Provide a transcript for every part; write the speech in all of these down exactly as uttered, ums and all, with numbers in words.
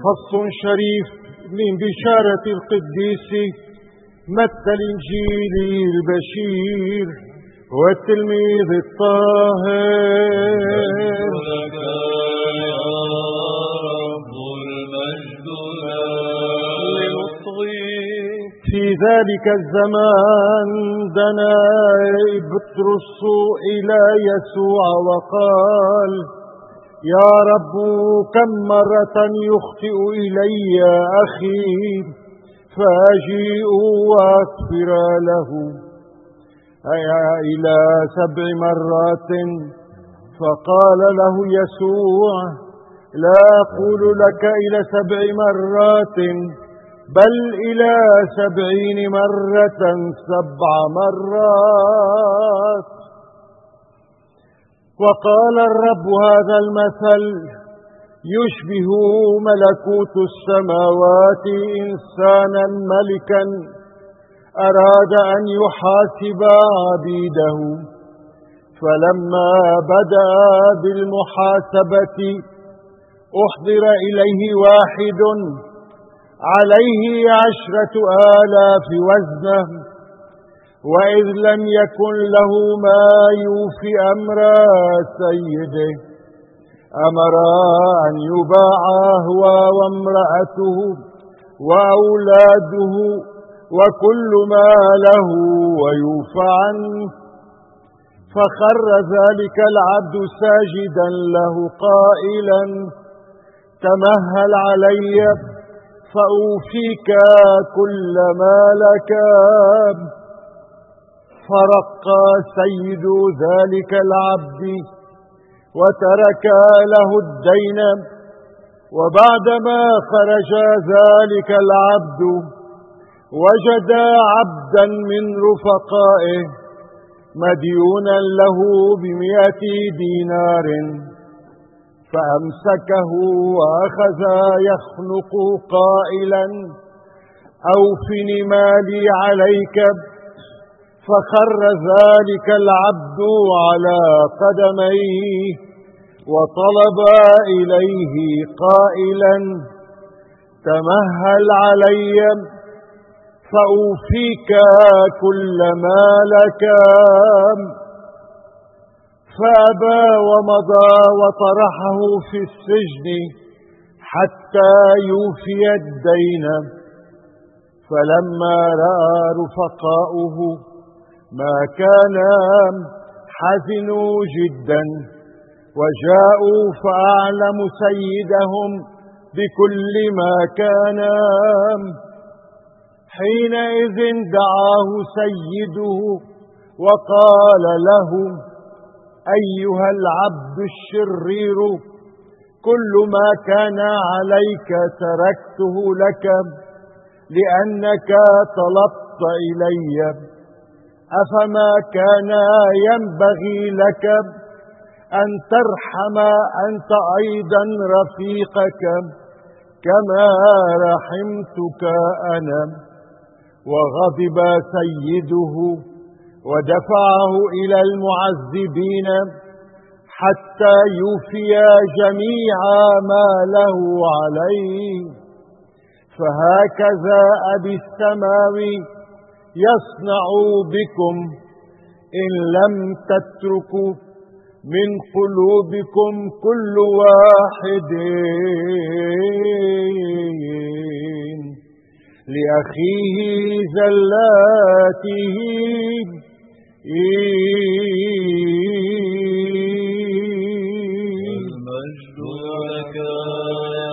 فصل شريف من بشارة القديس متى الإنجيلي البشير والتلميذ الطاهر. في ذلك الزمان دنا بطرس إلى يسوع وقال: يا رب، كم مرة يخطئ إلي أخي فأجيء وأغفر له؟ أيا إلى سبع مرات؟ فقال له يسوع: لا أقول لك إلى سبع مرات، بل إلى سبعين مرة سبع مرات. وقال الرب: هذا المثل يشبه ملكوت السماوات إنسانا ملكا أراد أن يحاسب عبيده، فلما بدأ بالمحاسبة أحضر إليه واحد عليه عشرة آلاف وزنه، وإذ لم يكن له ما يوفي أمر سيده أمر أن يباع هو وامرأته وأولاده وكل ما له ويوفى عنه. فخر ذلك العبد ساجدا له قائلا: تمهل علي فأوفيك كل ما لك. فرق سيد ذلك العبد وترك له الدين. وبعدما خرج ذلك العبد وجد عبدا من رفقائه مديونا له بمئة دينار، فأمسكه وأخذ يخنق قائلا: أوفني مالي عليك. فخر ذلك العبد على قدميه وطلب إليه قائلا: تمهل علي فأوفيك كل ما لك. فأبى ومضى وطرحه في السجن حتى يوفي الدين. فلما رأى رفقاؤه ما كان حزنوا جدا، وجاءوا فأعلموا سيدهم بكل ما كان. حينئذ دعاه سيده وقال له: أيها العبد الشرير، كل ما كان عليك تركته لك لأنك طلبت إلي. أفما كان ينبغي لك أن ترحم أنت أيضا رفيقك كما رحمتك أنا؟ وغضب سيده ودفعه إلى المعذبين حتى يوفي جميع ما له عليه. فهكذا أبي السماوي يصنع بكم إن لم تتركوا من قلوبكم كل واحد لأخيه زلاته. المجد لك يا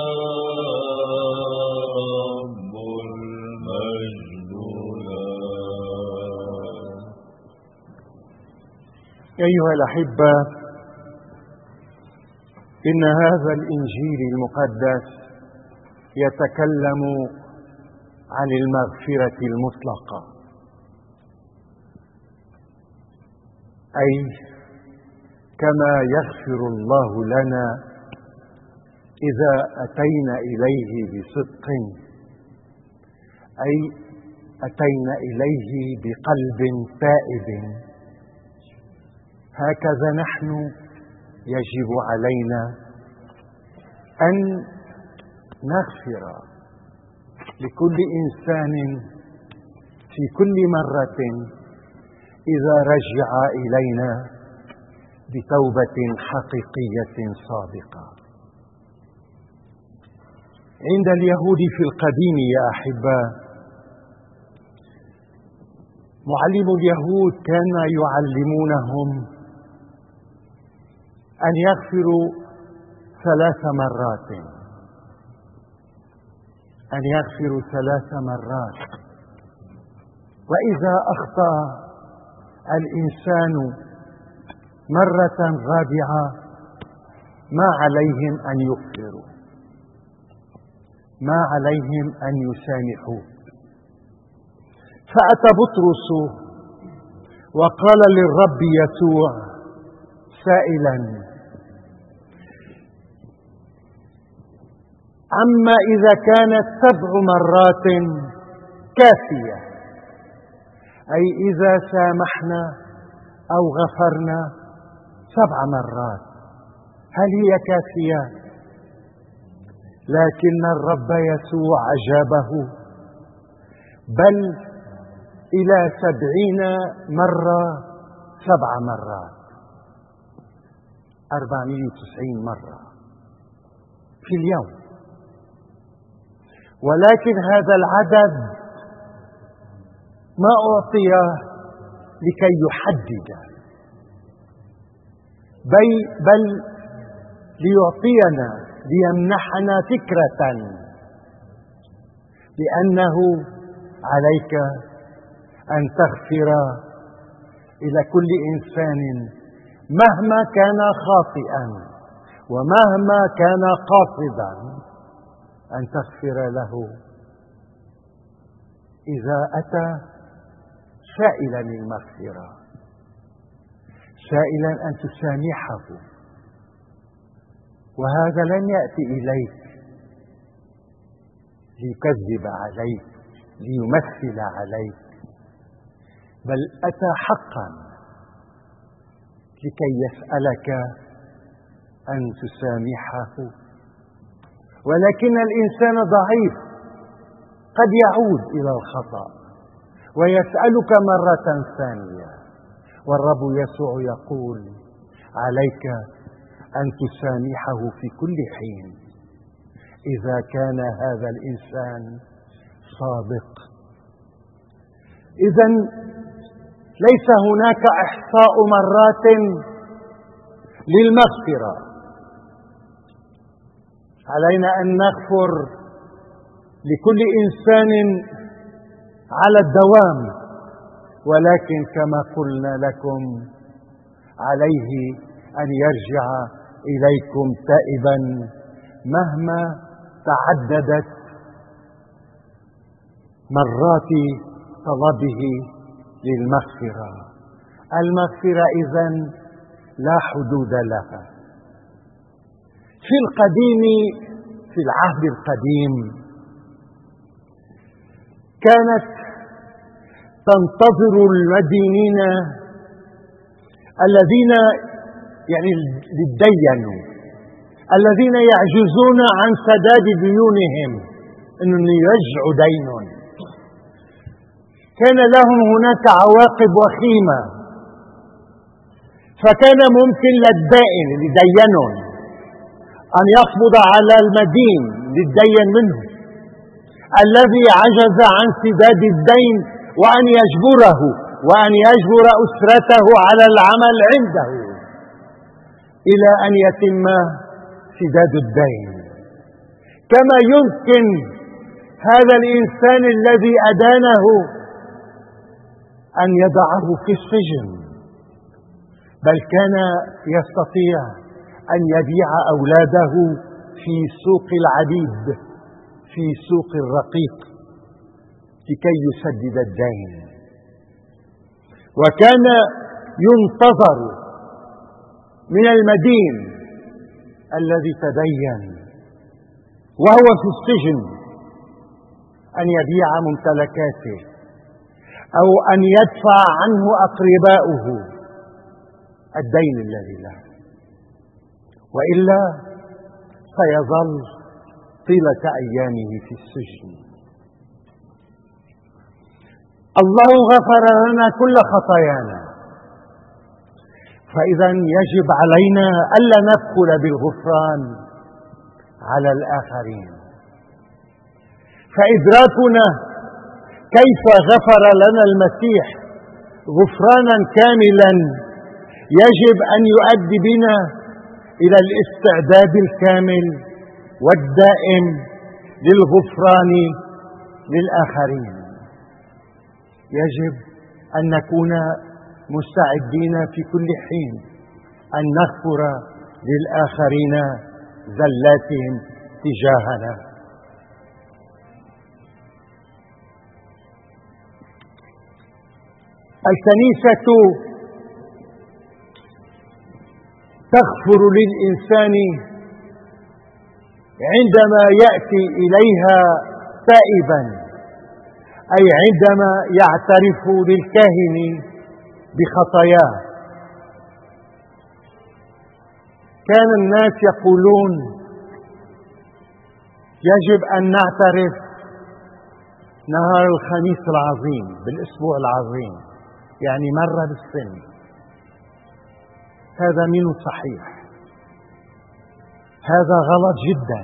رب، المجد لك. أيها الأحبة، إن هذا الإنجيل المقدس يتكلم عن المغفرة المطلقة، أي كما يغفر الله لنا إذا أتينا إليه بصدق، أي أتينا إليه بقلب تائب، هكذا نحن يجب علينا أن نغفر لكل إنسان في كل مرة إذا رجع إلينا بتوبة حقيقية صادقة. عند اليهود في القديم يا أحباء، معلم اليهود كان يعلمونهم أن يغفروا ثلاث مرات، أن يغفروا ثلاث مرات، وإذا أخطأ الإنسان مرة رابعة ما عليهم أن يغفروا، ما عليهم أن يسامحوا. فأتى بطرس وقال للرب يسوع سائلا: أما إذا كانت سبع مرات كافية، أي إذا سامحنا أو غفرنا سبع مرات هل هي كافية؟ لكن الرب يسوع أجابه: بل إلى سبعين مرة سبع مرات، أربعمائة وتسعين مرة في اليوم. ولكن هذا العدد ما أعطي لكي يحدد، بل, بل ليعطينا ليمنحنا فكرة بأنه عليك أن تغفر إلى كل إنسان مهما كان خاطئا ومهما كان قاصدا، أن تغفر له إذا أتى سائلا المغفرة، سائلا أن تسامحه. وهذا لن يأتي إليك ليكذب عليك، ليمثل عليك، بل أتى حقا لكي يسألك أن تسامحه. ولكن الإنسان ضعيف، قد يعود إلى الخطأ ويسألك مرة ثانية، والرب يسوع يقول: عليك أن تسامحه في كل حين إذا كان هذا الإنسان صادق. إذن ليس هناك إحصاء مرات للمغفرة، علينا أن نغفر لكل إنسان على الدوام، ولكن كما قلنا لكم عليه أن يرجع إليكم تائبا مهما تعددت مرات طلبه للمغفرة. المغفرة إذن لا حدود لها. في القديم، في العهد القديم، كانت تنتظر المدينين الذين يعني للدينوا الذين يعجزون عن سداد ديونهم أنهم يرجعوا دين، كان لهم هناك عواقب وخيمة. فكان ممكن للدائن لدينون أن يقبض على المدين للدين منه الذي عجز عن سداد الدين، وأن يجبره وأن يجبر أسرته على العمل عنده إلى أن يتم سداد الدين. كما يمكن هذا الإنسان الذي أدانه أن يضعه في السجن، بل كان يستطيع أن يبيع أولاده في سوق العبيد، في سوق الرقيق، لكي يسدد الدين. وكان ينتظر من المدين الذي تدين وهو في السجن أن يبيع ممتلكاته أو أن يدفع عنه أقرباؤه الدين الذي له، وإلا سيظل طيلة أيامه في السجن. الله غفر لنا كل خطايانا، فإذا يجب علينا ألا ندخل بالغفران على الآخرين. فإدراكنا كيف غفر لنا المسيح غفرانا كاملا يجب أن يؤدي بنا إلى الاستعداد الكامل والدائم للغفران للآخرين. يجب أن نكون مستعدين في كل حين أن نغفر للآخرين زلاتهم تجاهنا. الكنيسة تغفر للإنسان عندما يأتي إليها تائبا، أي عندما يعترف للكاهن بخطاياه. كان الناس يقولون يجب أن نعترف نهار الخميس العظيم بالأسبوع العظيم، يعني مرة بالسنة. هذا من صحيح، هذا غلط جدا.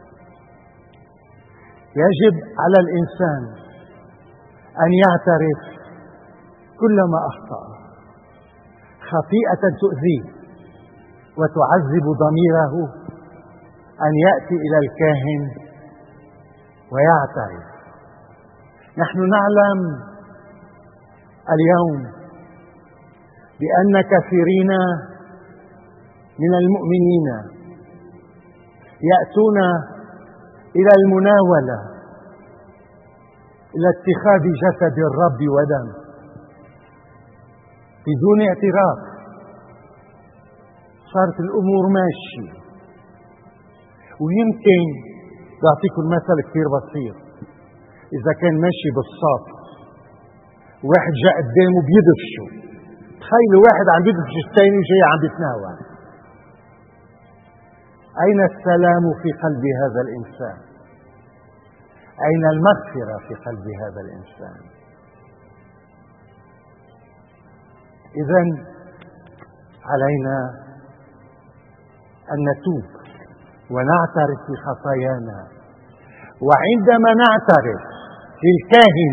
يجب على الإنسان أن يعترف كلما أخطأ خطيئة تؤذيه وتعذب ضميره، أن يأتي إلى الكاهن ويعترف. نحن نعلم اليوم بأن كثيرين من المؤمنين يأتون إلى المناولة، إلى اتخاذ جسد الرب ودم بدون اعتراف. صارت الأمور ماشية، ويمكن بعطيكم مثل كثير بسيط. إذا كان ماشي بالصف واحد جاء قدامه بيدفشه، تخيلوا واحد عم بيدفش الثاني وجاي عم بيتناول. أين السلام في قلب هذا الإنسان؟ أين المغفرة في قلب هذا الإنسان؟ إذن علينا أن نتوب ونعترف بخطايانا. وعندما نعترف للكاهن،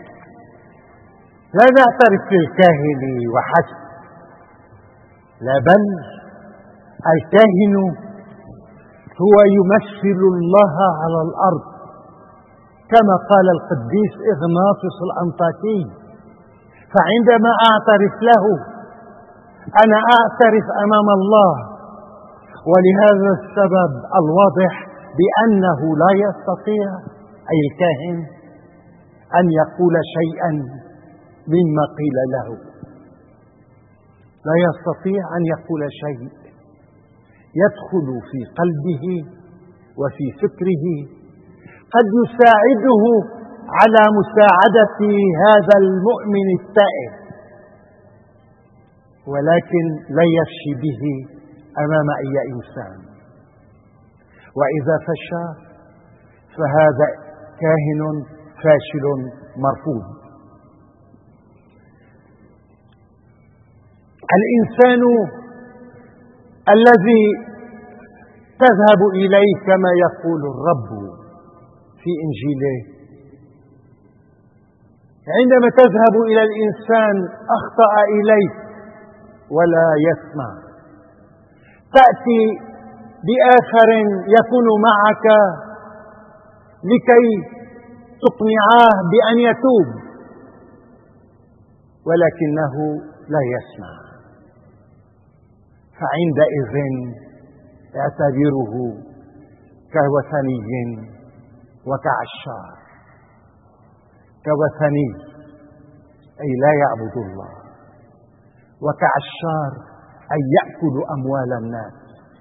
لا نعترف للكاهن وحسب، لا، بل الكاهن هو يمثل الله على الأرض، كما قال القديس إغناطيوس الأنطاكي. فعندما أعترف له أنا أعترف أمام الله، ولهذا السبب الواضح بأنه لا يستطيع أي الكاهن أن يقول شيئا مما قيل له. لا يستطيع أن يقول شيء يدخل في قلبه وفي فكره قد يساعده على مساعدة هذا المؤمن التائب، ولكن لا يفشي به أمام أي إنسان. وإذا فشى فهذا كاهن فاشل مرفوض. الإنسان الذي تذهب إليه كما يقول الرب في إنجيله، عندما تذهب إلى الإنسان أخطأ إليك ولا يسمع، تأتي بآخر يكون معك لكي تقنعاه بأن يتوب، ولكنه لا يسمع. فعندئذ اعتبره كوثني وكعشار. كوثني أي لا يعبد الله، وكعشار أي يأكل أموال الناس.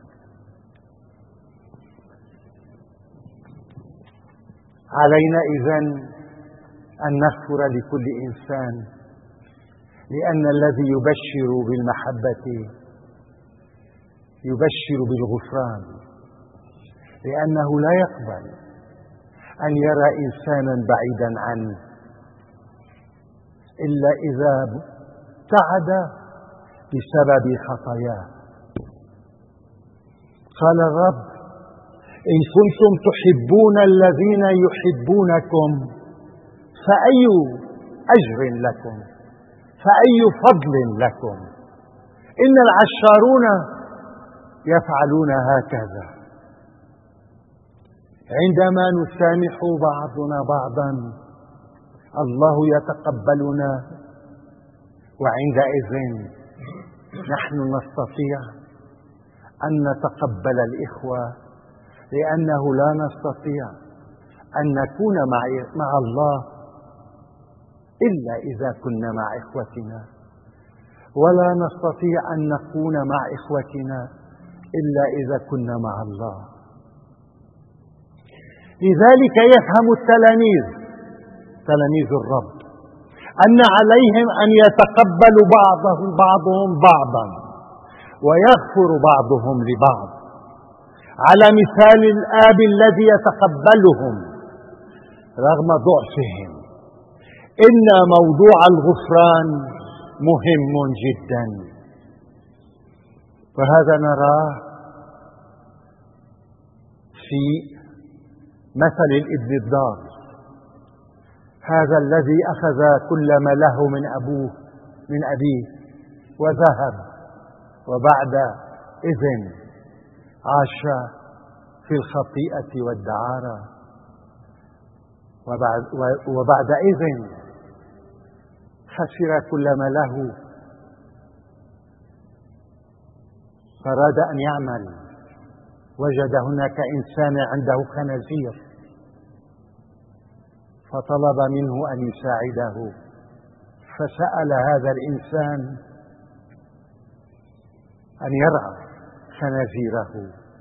علينا إذن أن نغفر لكل إنسان، لأن الذي يبشر بالمحبة يبشر بالغفران، لأنه لا يقبل أن يرى إنسانا بعيدا عنه إلا إذا ابتعد بسبب خطاياه. قال الرب: إن كنتم تحبون الذين يحبونكم فأي أجر لكم، فأي فضل لكم، إن العشارون يفعلون هكذا. عندما نسامح بعضنا بعضا الله يتقبلنا، وعندئذ نحن نستطيع أن نتقبل الإخوة، لأنه لا نستطيع أن نكون مع الله إلا إذا كنا مع إخوتنا، ولا نستطيع أن نكون مع إخوتنا إلا إذا كنا مع الله. لذلك يفهم التلاميذ تلاميذ الرب أن عليهم أن يتقبلوا بعضهم بعضهم بعضا ويغفر بعضهم لبعض، على مثال الآب الذي يتقبلهم رغم ضعفهم. إن موضوع الغفران مهم جدا، وهذا نراه في مثل الابن الضال، هذا الذي أخذ كل ما له من أبوه من أبيه وذهب، وبعد إذن عاش في الخطيئة والدعارة، وبعد, وبعد إذن خسر كل ما له، فأراد أن يعمل، وجد هناك إنسان عنده خنازير فطلب منه أن يساعده، فسأل هذا الإنسان أن يرعى خنازيره.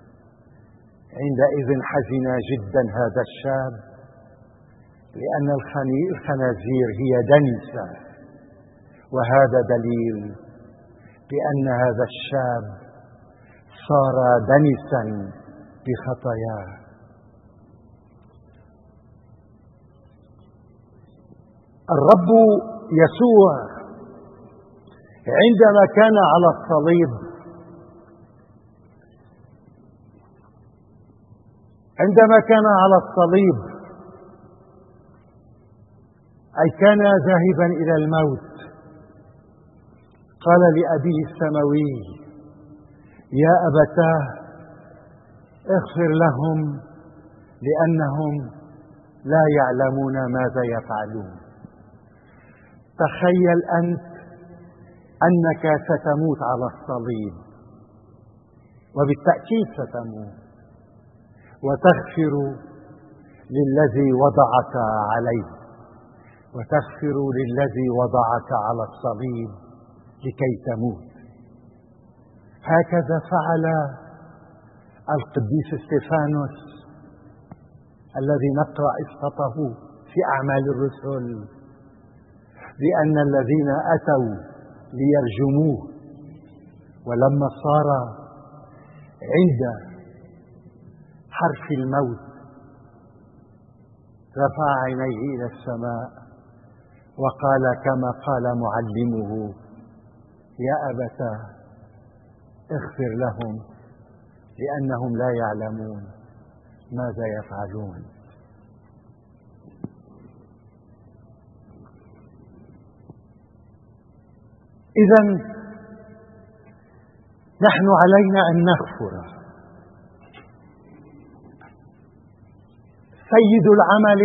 عندئذ حزن جدا هذا الشاب، لأن الخنازير هي دنسة، وهذا دليل بأن هذا الشاب صار دنسا بخطاياه. الرب يسوع عندما كان على الصليب، عندما كان على الصليب أي كان ذاهبا إلى الموت، قال لأبيه السماوي: يا أبتاه اغفر لهم لأنهم لا يعلمون ماذا يفعلون. تخيل أنت أنك ستموت على الصليب، وبالتأكيد ستموت، وتغفر للذي وضعك عليه، وتغفر للذي وضعك على الصليب لكي تموت. هكذا فعل القديس استفانوس الذي نقرأ قصته في أعمال الرسل، لأن الذين أتوا ليرجموه ولما صار عند حرف الموت رفع عينيه إلى السماء وقال كما قال معلمه: يا أبتاه اغفر لهم لأنهم لا يعلمون ماذا يفعلون. إذن نحن علينا أن نغفر. سيد العمل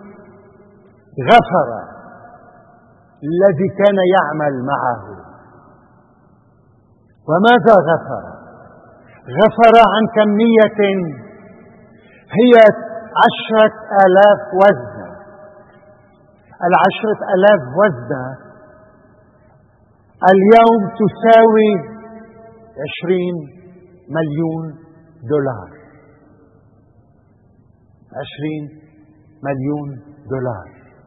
غفر الذي كان يعمل معه. وماذا غفر؟ غفر عن كمية هي عشرة آلاف وزنة. العشرة آلاف وزنة اليوم تساوي عشرين مليون دولار. عشرين مليون دولار،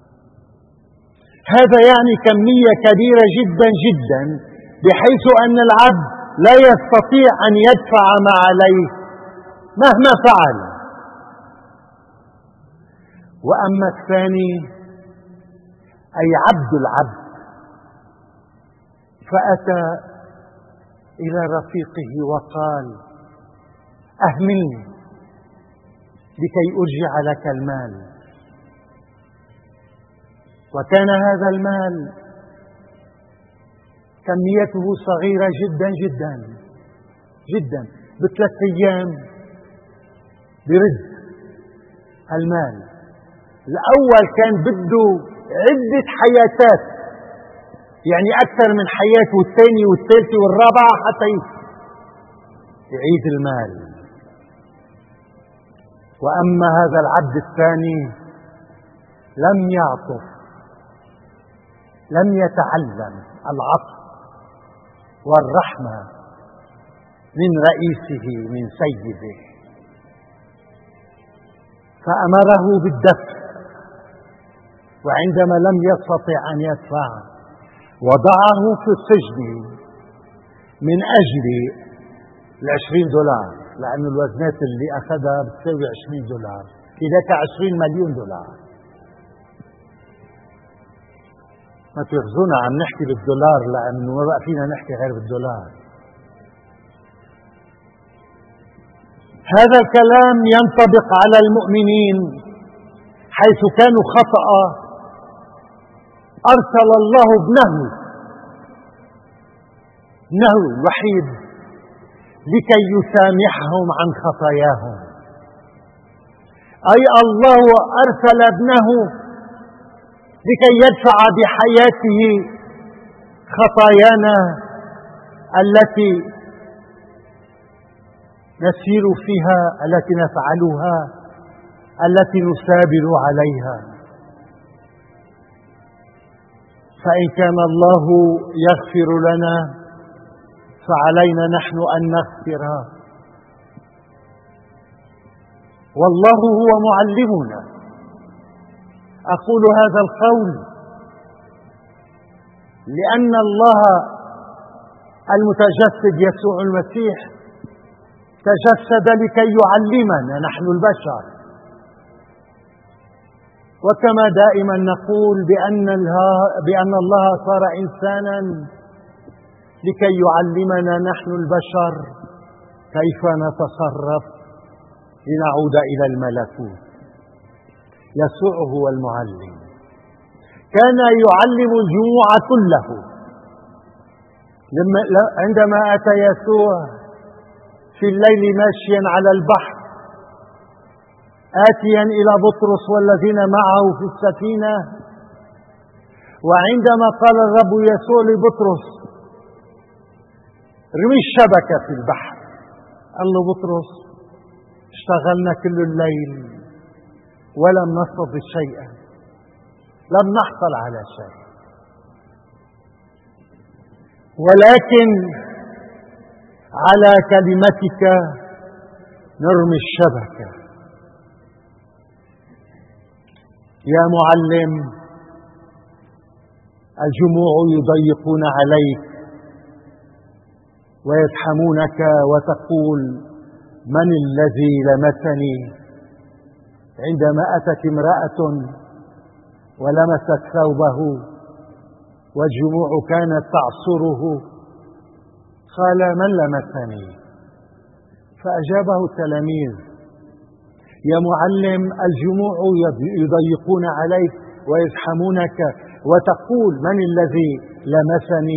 هذا يعني كمية كبيرة جدا جدا، بحيث أن العبد لا يستطيع أن يدفع ما عليه مهما فعل. وأما الثاني أي عبد العبد فأتى إلى رفيقه وقال: أهملني لكي أرجع لك المال. وكان هذا المال كميته صغيرة جدا جدا جدا، بثلاث أيام برد المال. الأول كان بده عدة حياتات، يعني أكثر من حياة، والثاني والثالثة والرابعة حتى يعيد المال. وأما هذا العبد الثاني لم يعطف، لم يتعلم العطف والرحمة من رئيسه من سيده، فأمره بالدفع، وعندما لم يستطع أن يدفع وضعه في السجن من أجل العشرين دولار، لأن الوزنات اللي أخذها بتساوي عشرين دولار، إذاك عشرين مليون دولار. ما تأخذونا عم نحكي بالدولار، لأنه ما بقى فينا نحكي غير بالدولار. هذا الكلام ينطبق على المؤمنين حيث كانوا خطأ أرسل الله ابنه ابنه الوحيد لكي يسامحهم عن خطاياهم. أي الله أرسل ابنه لكي يدفع بحياته خطايانا التي نسير فيها، التي نفعلها، التي نثابر عليها. فإن كان الله يغفر لنا فعلينا نحن أن نغفر، والله هو معلمنا. أقول هذا القول لأن الله المتجسد يسوع المسيح تجسد لكي يعلمنا نحن البشر، وكما دائما نقول بأن بأن الله صار إنسانا لكي يعلمنا نحن البشر كيف نتصرف لنعود إلى الملكوت. يسوع هو المعلم، كان يعلم الجموع كله. عندما أتى يسوع في الليل ماشيا على البحر آتيا إلى بطرس والذين معه في السفينة، وعندما قال الرب يسوع لبطرس: رمي الشبكة في البحر، قال له بطرس: اشتغلنا كل الليل ولم نصطد شيئا، لم نحصل على شيء، ولكن على كلمتك نرمي الشبكة. يا معلم، الجموع يضيقون عليك ويزحمونك وتقول: من الذي لمسني؟ عندما أتت امرأة ولمست ثوبه والجموع كانت تعصره قال: من لمسني؟ فأجابه التلاميذ: يا معلم، الجموع يضيقون عليك ويزحمونك وتقول: من الذي لمسني؟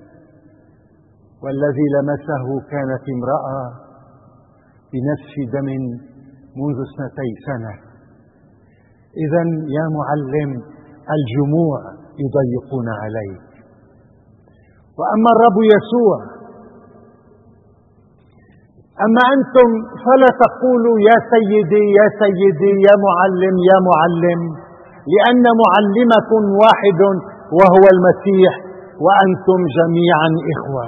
والذي لمسه كانت امرأة بنزف دم منذ اثنتي سنة. إذن يا معلم، الجموع يضيقون عليك. وأما الرب يسوع: أما أنتم فلا تقولوا يا سيدي يا سيدي، يا معلم يا معلم، لأن معلمكم واحد وهو المسيح، وأنتم جميعا إخوة.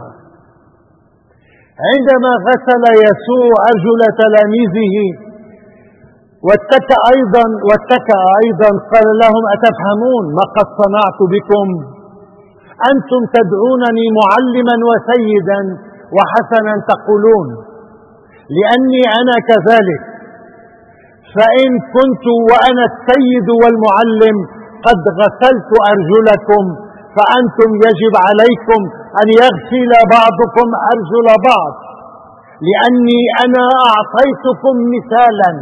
عندما غسل يسوع أرجل تلاميذه واتكأ أيضا واتكأ أيضا قال لهم: أتفهمون ما قد صنعت بكم؟ أنتم تدعونني معلما وسيدا، وحسنا تقولون، لأني أنا كذلك. فإن كنت وأنا السيد والمعلم قد غسلت أرجلكم فأنتم يجب عليكم أن يغسل بعضكم أرجل بعض، لأني أنا أعطيتكم مثالا.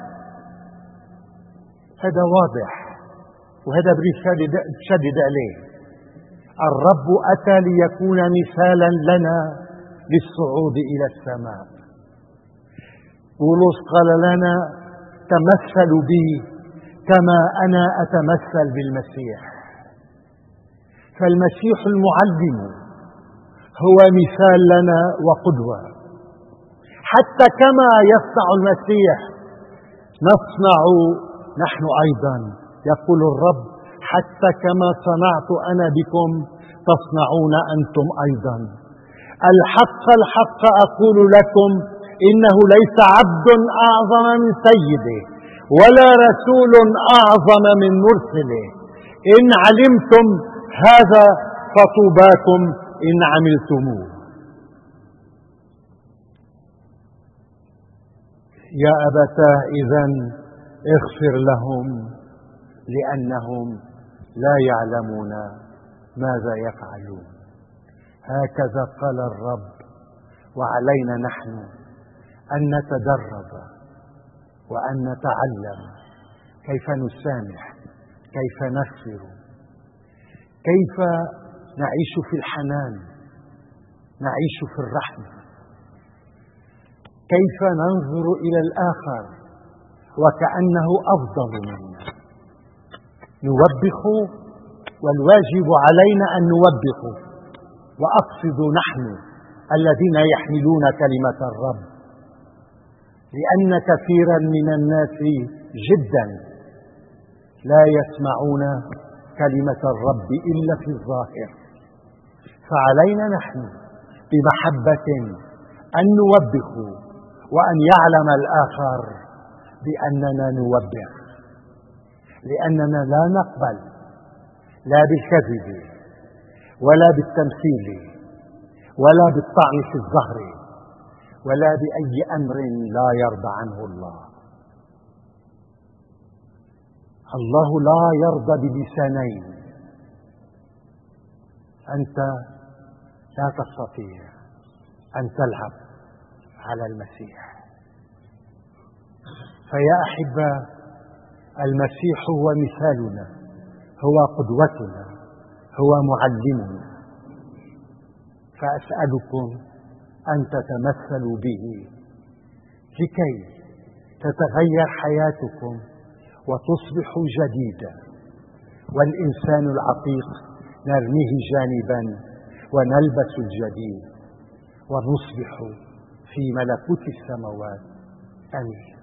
هذا واضح، وهذا بريد شدد عليه. الرب أتى ليكون مثالا لنا للصعود إلى السماء. بولس قال لنا تمثلوا بي كما أنا أتمثل بالمسيح. فالمسيح المعلم هو مثال لنا وقدوة، حتى كما يصنع المسيح نصنع نحن أيضا. يقول الرب حتى كما صنعت أنا بكم تصنعون أنتم أيضا. الحق الحق أقول لكم إنه ليس عبد أعظم من سيده ولا رسول أعظم من مرسله. إن علمتم هذا فطوباكم إن عملتموه. يا أبتاه إذن اغفر لهم لأنهم لا يعلمون ماذا يفعلون. هكذا قال الرب، وعلينا نحن أن نتدرب وأن نتعلم كيف نسامح، كيف نغفر، كيف نعيش في الحنان، نعيش في الرحمة، كيف ننظر إلى الآخر وكأنه أفضل منا. نوبخ، والواجب علينا أن نوبخ، وأقصد نحن الذين يحملون كلمة الرب، لأن كثيرا من الناس جدا لا يسمعون كلمة الرب إلا في الظاهر. فعلينا نحن بمحبة أن نوبخ وأن يعلم الآخر بأننا نوبخ، لأننا لا نقبل لا بالكذب ولا بالتمثيل ولا بالطعن في الظهر ولا بأي أمر لا يرضى عنه الله. الله لا يرضى بلسانين. أنت لا تستطيع أن تلعب على المسيح. فيا أحبة، المسيح هو مثالنا، هو قدوتنا، هو معلمنا. فأسألكم أن تتمثلوا به لكي تتغير حياتكم وتصبحوا جديدا، والإنسان العتيق نرميه جانبا ونلبس الجديد ونصبح في ملكوت السماوات. آمين.